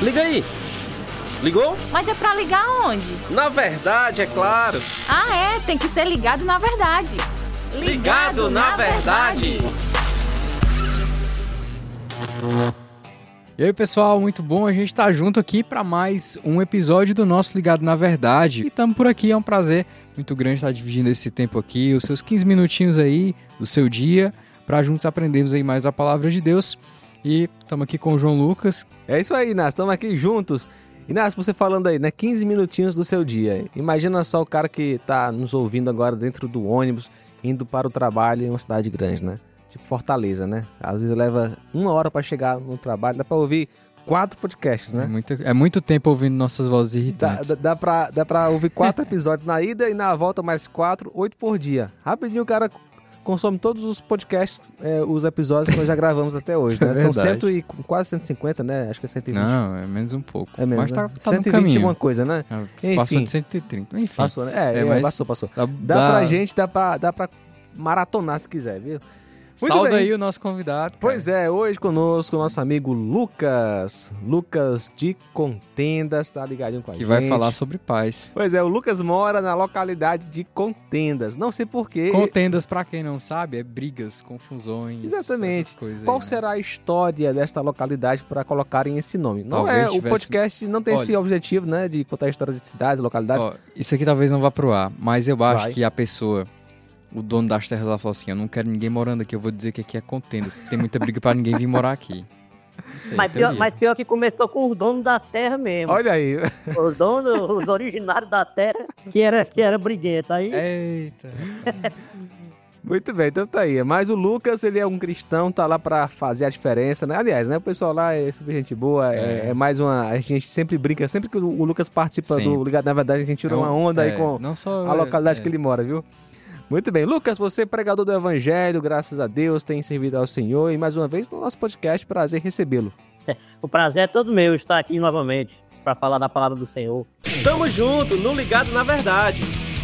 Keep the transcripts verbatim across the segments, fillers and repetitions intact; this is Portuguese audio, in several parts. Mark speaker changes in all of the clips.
Speaker 1: Liga aí. Ligou?
Speaker 2: Mas é pra ligar onde?
Speaker 1: Na verdade, é claro.
Speaker 2: Ah, é, tem que ser ligado na verdade.
Speaker 1: Ligado, ligado na, na verdade. verdade.
Speaker 3: E aí, pessoal, muito bom a gente estar junto aqui para mais um episódio do nosso Ligado na Verdade. E estamos por aqui, é um prazer muito grande estar dividindo esse tempo aqui, os seus quinze minutinhos aí do seu dia, para juntos aprendermos aí mais a palavra de Deus. E estamos aqui com o João Lucas.
Speaker 4: É isso aí, Inácio, estamos aqui juntos. Inácio, você falando aí, né, quinze minutinhos do seu dia. Imagina só o cara que tá nos ouvindo agora dentro do ônibus, indo para o trabalho em uma cidade grande, né? Tipo Fortaleza, né? Às vezes leva uma hora para chegar no trabalho, dá para ouvir quatro podcasts, né?
Speaker 3: É muito, é muito tempo ouvindo nossas vozes irritantes.
Speaker 4: Dá, dá, dá, pra, dá pra ouvir quatro episódios na ida e na volta mais quatro, oito por dia. Rapidinho o cara consome todos os podcasts, é, os episódios que nós já gravamos até hoje, né?
Speaker 3: É
Speaker 4: São cento e, quase cento e cinquenta, né? Acho que é cento e vinte.
Speaker 3: Não, é menos um pouco.
Speaker 4: É menos,
Speaker 3: mas tá,
Speaker 4: né?
Speaker 3: tá
Speaker 4: cento e vinte
Speaker 3: no caminho.
Speaker 4: Uma coisa, né?
Speaker 3: Ah,
Speaker 4: Enfim.
Speaker 3: Passou de cento e trinta. Enfim.
Speaker 4: Passou, né? É, é,
Speaker 3: mas
Speaker 4: passou, passou.
Speaker 3: Dá,
Speaker 4: dá
Speaker 3: dá
Speaker 4: pra gente, dá pra, dá pra maratonar se quiser, viu? Muito
Speaker 3: Salve
Speaker 4: bem.
Speaker 3: aí o nosso convidado. Cara.
Speaker 4: Pois é, hoje conosco o nosso amigo Lucas. Lucas de Contendas, tá ligadinho com a
Speaker 3: que
Speaker 4: gente.
Speaker 3: Que vai falar sobre paz.
Speaker 4: Pois é, o Lucas mora na localidade de Contendas. Não sei porquê.
Speaker 3: Contendas, pra quem não sabe, é brigas, confusões.
Speaker 4: Exatamente.
Speaker 3: Coisas
Speaker 4: Qual
Speaker 3: aí,
Speaker 4: será
Speaker 3: né?
Speaker 4: a história desta localidade para colocarem esse nome? Não
Speaker 3: Talvez
Speaker 4: é,
Speaker 3: tivesse...
Speaker 4: o podcast não tem
Speaker 3: Olha,
Speaker 4: esse objetivo, né, de contar histórias de cidades, localidades.
Speaker 3: Ó, isso aqui talvez não vá pro ar, mas eu acho
Speaker 4: Vai.
Speaker 3: que a pessoa... O dono das terras lá falou assim, eu não quero ninguém morando aqui, eu vou dizer que aqui é Contendas. Tem muita briga pra ninguém vir morar aqui. Sei,
Speaker 5: mas, pior, mas pior que começou com os donos das terras mesmo.
Speaker 4: Olha aí.
Speaker 5: Os donos, os originários da terra, que era, que era briguento. Aí...
Speaker 3: Eita.
Speaker 4: Muito bem, então tá aí. Mas o Lucas, ele é um cristão, tá lá pra fazer a diferença, né? Aliás, né? O pessoal lá é super gente boa, é,
Speaker 3: É.
Speaker 4: é mais uma... A gente sempre brinca, sempre que o Lucas participa
Speaker 3: Sim.
Speaker 4: do Ligado na Verdade, a gente tira
Speaker 3: É um-
Speaker 4: uma onda
Speaker 3: é,
Speaker 4: aí com
Speaker 3: não só,
Speaker 4: a localidade
Speaker 3: é,
Speaker 4: que ele mora, viu? Muito bem. Lucas, você é pregador do Evangelho, graças a Deus, tem servido ao Senhor. E mais uma vez, no nosso podcast, prazer recebê-lo.
Speaker 5: O prazer é todo meu estar aqui novamente para falar da palavra do Senhor.
Speaker 1: Tamo junto, no Ligado na Verdade.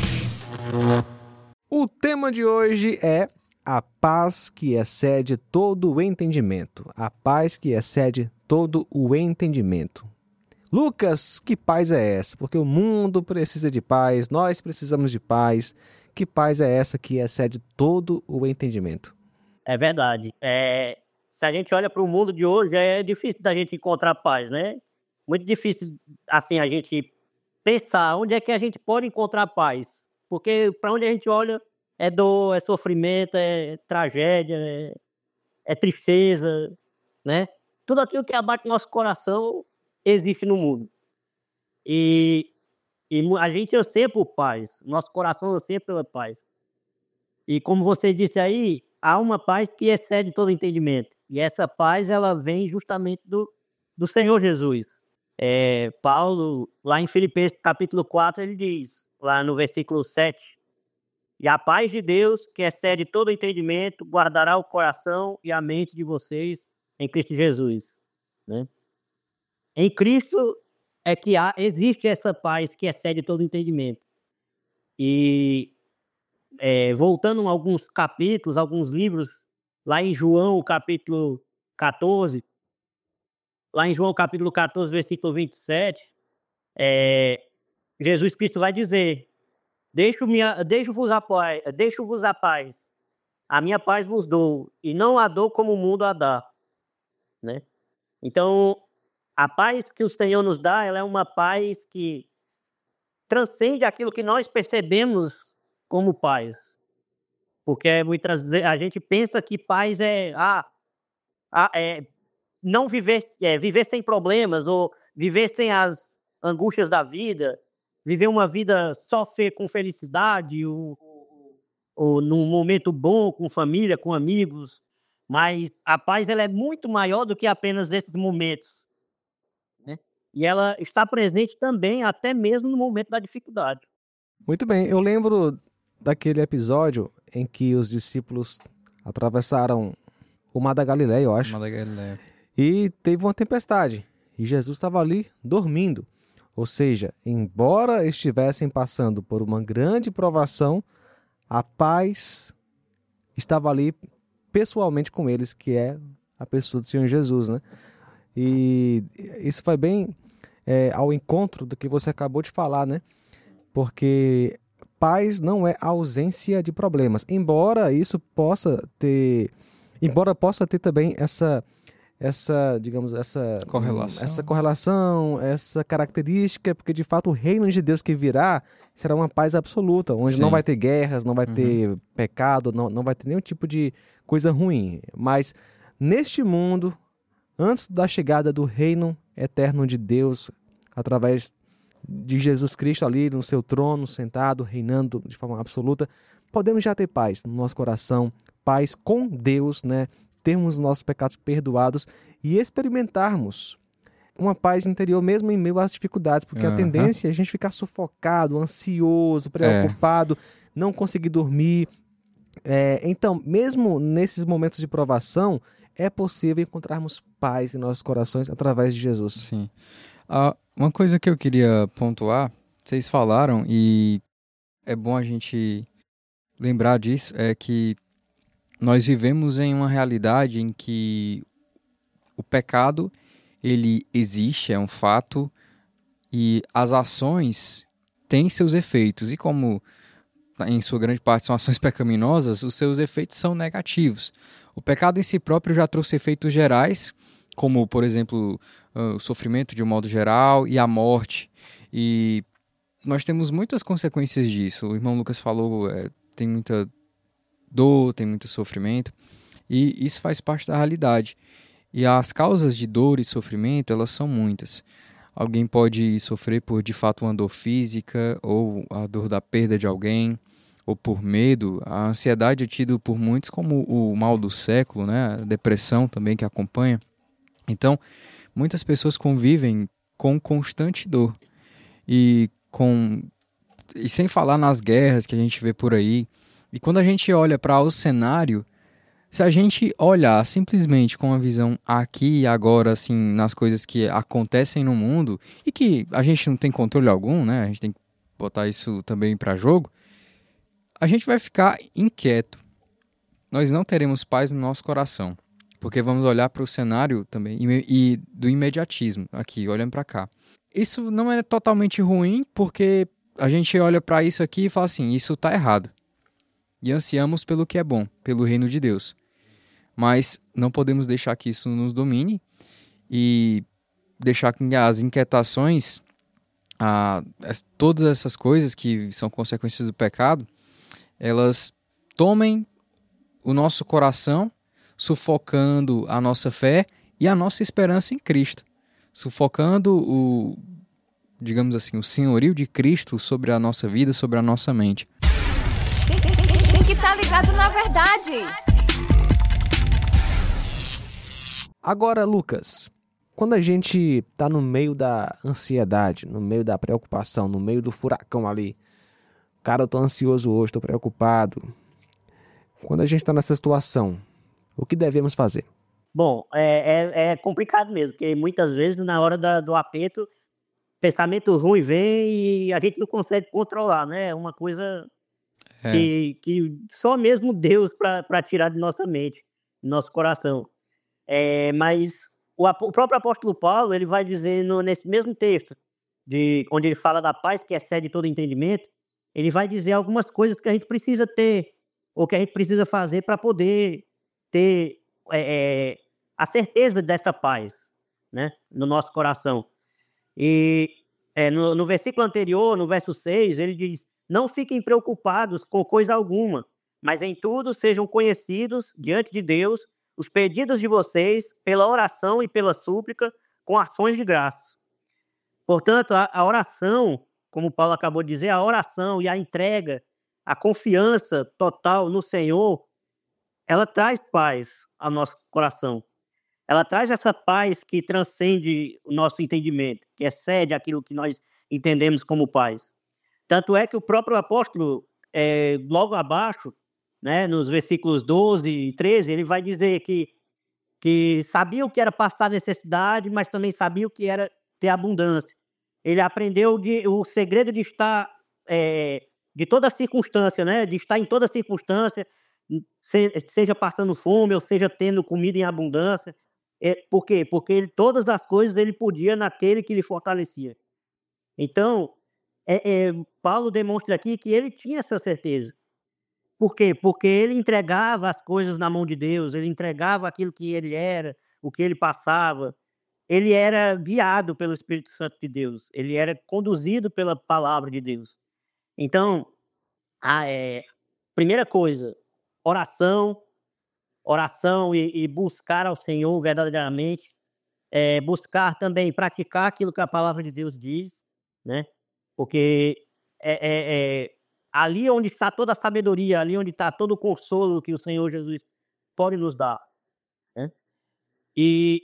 Speaker 4: O tema de hoje é a paz que excede todo o entendimento. A paz que excede todo o entendimento. Lucas, que paz é essa? Porque o mundo precisa de paz, nós precisamos de paz. Que paz é essa que excede todo o entendimento?
Speaker 5: É verdade. É, se a gente olha para o mundo de hoje, é difícil da gente encontrar paz, né? Muito difícil, assim, a gente pensar onde é que a gente pode encontrar paz. Porque para onde a gente olha é dor, é sofrimento, é tragédia, é, é tristeza, né? Tudo aquilo que abate nosso coração existe no mundo. E, e a gente anseia por paz. Nosso coração anseia pela paz. E como você disse aí, há uma paz que excede todo entendimento. E essa paz, ela vem justamente do, do Senhor Jesus. É, Paulo, lá em Filipenses capítulo quatro, ele diz, lá no versículo sete, e a paz de Deus, que excede todo entendimento, guardará o coração e a mente de vocês em Cristo Jesus. Né? Em Cristo é que há, existe essa paz que excede todo entendimento. E é, voltando a alguns capítulos, alguns livros, lá em João, capítulo catorze, lá em João, capítulo catorze, versículo vinte e sete, é, Jesus Cristo vai dizer, deixo-vos deixo a paz, deixo-vos a paz, a minha paz vos dou, e não a dou como o mundo a dá. Né? Então, a paz que o Senhor nos dá, ela é uma paz que transcende aquilo que nós percebemos como paz. Porque muitas vezes a gente pensa que paz é, ah, ah, é não viver, é, viver sem problemas, ou viver sem as angústias da vida, viver uma vida só fe- com felicidade, ou, ou num momento bom, com família, com amigos. Mas a paz, ela é muito maior do que apenas esses momentos. Né? E ela está presente também, até mesmo no momento da dificuldade.
Speaker 4: Muito bem, eu lembro daquele episódio em que os discípulos atravessaram o Mar da Galileia, eu acho.
Speaker 3: Mar da Galileia.
Speaker 4: E teve uma tempestade. E Jesus estava ali dormindo. Ou seja, embora estivessem passando por uma grande provação, a paz estava ali pessoalmente com eles, que é a pessoa do Senhor Jesus, né? E isso foi bem é, ao encontro do que você acabou de falar, né? Porque paz não é ausência de problemas, embora isso possa ter, embora possa ter também essa, essa, digamos, essa
Speaker 3: Correlação.
Speaker 4: essa correlação, essa característica, porque de fato o reino de Deus que virá será uma paz absoluta, onde
Speaker 3: Sim.
Speaker 4: não vai ter guerras, não vai
Speaker 3: Uhum.
Speaker 4: ter pecado, não, não vai ter nenhum tipo de coisa ruim. Mas neste mundo, antes da chegada do reino eterno de Deus, através de Jesus Cristo ali no seu trono, sentado, reinando de forma absoluta, podemos já ter paz no nosso coração, paz com Deus, né? Termos nossos pecados perdoados e experimentarmos uma paz interior mesmo em meio às dificuldades, porque
Speaker 3: Uhum.
Speaker 4: a tendência é a gente ficar sufocado, ansioso, preocupado, não conseguir dormir. É, então, mesmo nesses momentos de provação, é possível encontrarmos paz em nossos corações através de Jesus.
Speaker 3: Sim. Ah, uma coisa que eu queria pontuar, vocês falaram, e é bom a gente lembrar disso, é que nós vivemos em uma realidade em que o pecado, ele existe, é um fato, e as ações têm seus efeitos. E como, em sua grande parte, são ações pecaminosas, os seus efeitos são negativos. O pecado em si próprio já trouxe efeitos gerais, como, por exemplo, o sofrimento de um modo geral e a morte. E nós temos muitas consequências disso. O irmão Lucas falou, é, tem muita dor, tem muito sofrimento, e isso faz parte da realidade. E as causas de dor e sofrimento, elas são muitas. Alguém pode sofrer por, de fato, uma dor física, ou a dor da perda de alguém, ou por medo. A ansiedade é tida por muitos como o mal do século, né? A depressão também que acompanha. Então, muitas pessoas convivem com constante dor. E, com, e sem falar nas guerras que a gente vê por aí. E quando a gente olha para o cenário, se a gente olhar simplesmente com a visão aqui e agora, assim, nas coisas que acontecem no mundo, e que a gente não tem controle algum, né? A gente tem que botar isso também para jogo, a gente vai ficar inquieto. Nós não teremos paz no nosso coração. Porque vamos olhar para o cenário também e, e do imediatismo, aqui, olhando para cá. Isso não é totalmente ruim, porque a gente olha para isso aqui e fala assim, isso está errado. E ansiamos pelo que é bom, pelo reino de Deus. Mas não podemos deixar que isso nos domine e deixar que as inquietações, a, as, todas essas coisas que são consequências do pecado, elas tomem o nosso coração, sufocando a nossa fé e a nossa esperança em Cristo, sufocando o, digamos assim, o senhorio de Cristo sobre a nossa vida, sobre a nossa mente.
Speaker 2: Tem, tem, tem, tem que estar ligado na verdade.
Speaker 4: Agora, Lucas, quando a gente está no meio da ansiedade, no meio da preocupação, no meio do furacão ali, cara, eu tô ansioso hoje, tô preocupado. Quando a gente está nessa situação, o que devemos fazer?
Speaker 5: Bom, é, é, é complicado mesmo, porque muitas vezes na hora da, do aperto, pensamento ruim vem e a gente não consegue controlar, né? É uma coisa
Speaker 3: É.
Speaker 5: que, que só mesmo Deus para tirar de nossa mente, do nosso coração. É, mas o, o próprio apóstolo Paulo, ele vai dizer no, nesse mesmo texto, de, onde ele fala da paz que excede todo entendimento, ele vai dizer algumas coisas que a gente precisa ter, ou que a gente precisa fazer para poder ter é, é, a certeza dessa paz, né, no nosso coração. E é, no, no versículo anterior, no verso seis, ele diz, não fiquem preocupados com coisa alguma, mas em tudo sejam conhecidos diante de Deus os pedidos de vocês pela oração e pela súplica com ações de graça. Portanto, a, a oração, como Paulo acabou de dizer, a oração e a entrega, a confiança total no Senhor, ela traz paz ao nosso coração. Ela traz essa paz que transcende o nosso entendimento, que excede aquilo que nós entendemos como paz. Tanto é que o próprio apóstolo, é, logo abaixo, né, nos versículos doze e treze, ele vai dizer que, que sabia o que era passar necessidade, mas também sabia o que era ter abundância. Ele aprendeu de, o segredo de estar, é, de toda circunstância, né, de estar em toda circunstância, seja passando fome ou seja tendo comida em abundância. É, por quê? Porque ele, todas as coisas ele podia naquele que lhe fortalecia. Então, é, é, Paulo demonstra aqui que ele tinha essa certeza. Por quê? Porque ele entregava as coisas na mão de Deus, ele entregava aquilo que ele era, o que ele passava. Ele era guiado pelo Espírito Santo de Deus, ele era conduzido pela palavra de Deus. Então, a é, primeira coisa, oração, oração e, e buscar ao Senhor verdadeiramente, é, buscar também praticar aquilo que a palavra de Deus diz, né? Porque é, é, é ali onde está toda a sabedoria, ali onde está todo o consolo que o Senhor Jesus pode nos dar, né? E,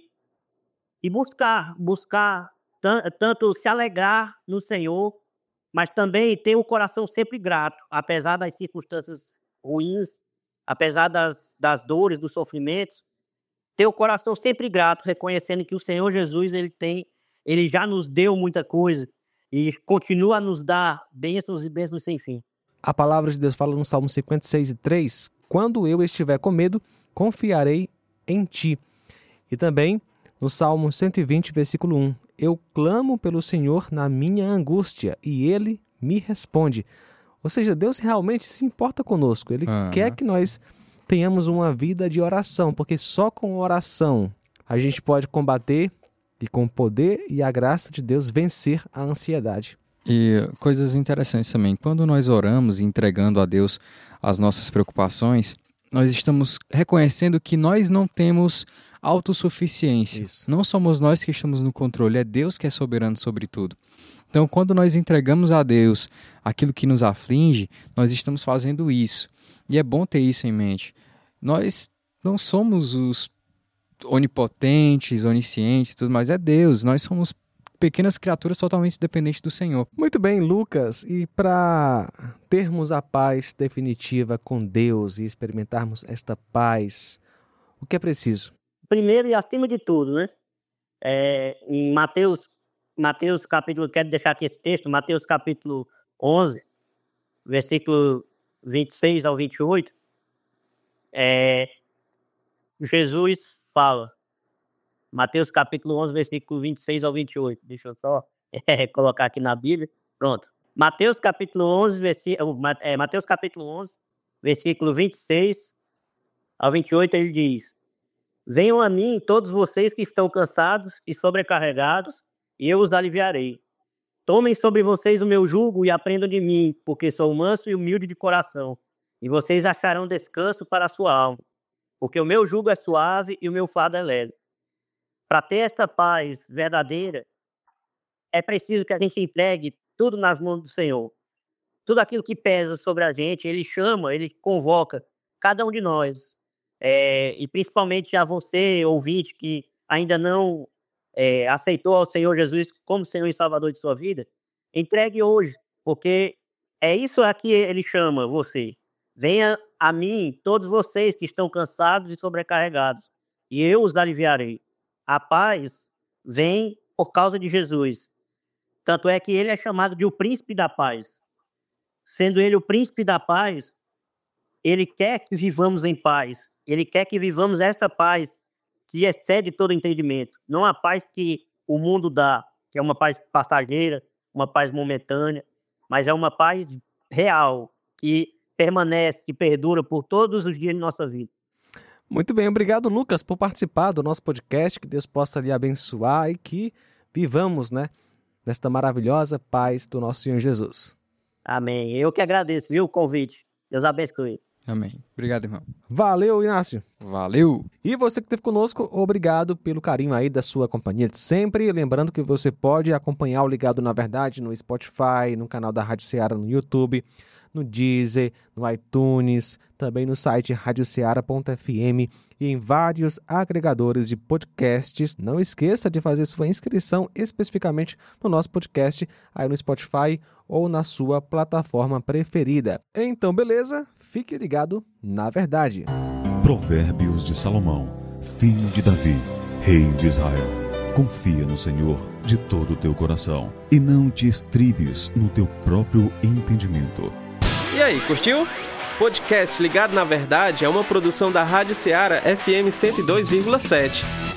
Speaker 5: e buscar, buscar tanto se alegrar no Senhor, mas também ter o coração sempre grato, apesar das circunstâncias ruins, apesar das, das dores, dos sofrimentos, ter o coração sempre grato, reconhecendo que o Senhor Jesus, ele tem, ele já nos deu muita coisa e continua a nos dar bênçãos e bênçãos sem fim.
Speaker 4: A palavra de Deus fala no Salmo cinquenta e seis, três, quando eu estiver com medo, confiarei em ti. E também no Salmo cento e vinte, versículo um, eu clamo pelo Senhor na minha angústia e ele me responde. Ou seja, Deus realmente se importa conosco. Ele uhum. quer que nós tenhamos uma vida de oração, porque só com oração a gente pode combater e com o poder e a graça de Deus vencer a ansiedade.
Speaker 3: E coisas interessantes também. Quando nós oramos entregando a Deus as nossas preocupações, nós estamos reconhecendo que nós não temos autossuficiência. Isso. Não somos nós que estamos no controle, é Deus que é soberano sobre tudo. Então, quando nós entregamos a Deus aquilo que nos aflige, nós estamos fazendo isso. E é bom ter isso em mente. Nós não somos os onipotentes, oniscientes, tudo mais. É Deus. Nós somos pequenas criaturas totalmente dependentes do Senhor.
Speaker 4: Muito bem, Lucas. E para termos a paz definitiva com Deus e experimentarmos esta paz, o que é preciso?
Speaker 5: Primeiro e acima de tudo, né? É, em Mateus, Mateus capítulo, quero deixar aqui esse texto, Mateus capítulo onze, versículo vinte e seis ao vinte e oito, é, Jesus fala, Mateus capítulo onze, versículo vinte e seis ao vinte e oito, deixa eu só é, colocar aqui na Bíblia, pronto. Mateus capítulo onze, versículo, é, Mateus capítulo onze, versículo vinte e seis ao vinte e oito, ele diz, venham a mim todos vocês que estão cansados e sobrecarregados, e eu os aliviarei. Tomem sobre vocês o meu jugo e aprendam de mim, porque sou manso e humilde de coração, e vocês acharão descanso para a sua alma, porque o meu jugo é suave e o meu fardo é leve. Para ter esta paz verdadeira, é preciso que a gente entregue tudo nas mãos do Senhor. Tudo aquilo que pesa sobre a gente, Ele chama, Ele convoca cada um de nós. É, e principalmente a você, ouvinte, que ainda não é, aceitou ao Senhor Jesus como Senhor e Salvador de sua vida, entregue hoje, porque é isso a que Ele chama você. Venha a mim, todos vocês que estão cansados e sobrecarregados, e eu os aliviarei. A paz vem por causa de Jesus. Tanto é que Ele é chamado de o príncipe da paz. Sendo Ele o príncipe da paz, Ele quer que vivamos em paz. Ele quer que vivamos essa paz que excede todo entendimento. Não a paz que o mundo dá, que é uma paz passageira, uma paz momentânea, mas é uma paz real, que permanece, que perdura por todos os dias de nossa vida.
Speaker 4: Muito bem, obrigado, Lucas, por participar do nosso podcast, que Deus possa lhe abençoar e que vivamos, né, nesta maravilhosa paz do nosso Senhor Jesus.
Speaker 5: Amém. Eu que agradeço, viu, o convite. Deus abençoe.
Speaker 3: Amém. Obrigado, irmão.
Speaker 4: Valeu, Inácio.
Speaker 3: Valeu.
Speaker 4: E você que esteve conosco, obrigado pelo carinho aí da sua companhia de sempre. Lembrando que você pode acompanhar o Ligado na Verdade no Spotify, no canal da Rádio Ceará no YouTube, no Deezer, no iTunes, também no site rádio ceará ponto f m e em vários agregadores de podcasts. Não esqueça de fazer sua inscrição especificamente no nosso podcast aí no Spotify ou na sua plataforma preferida. Então, beleza? Fique ligado na verdade.
Speaker 6: Provérbios de Salomão, filho de Davi, rei de Israel. Confia no Senhor de todo o teu coração e não te estribes no teu próprio entendimento.
Speaker 1: E aí, curtiu? Podcast Ligado na Verdade é uma produção da Rádio Ceará F M cento e dois vírgula sete.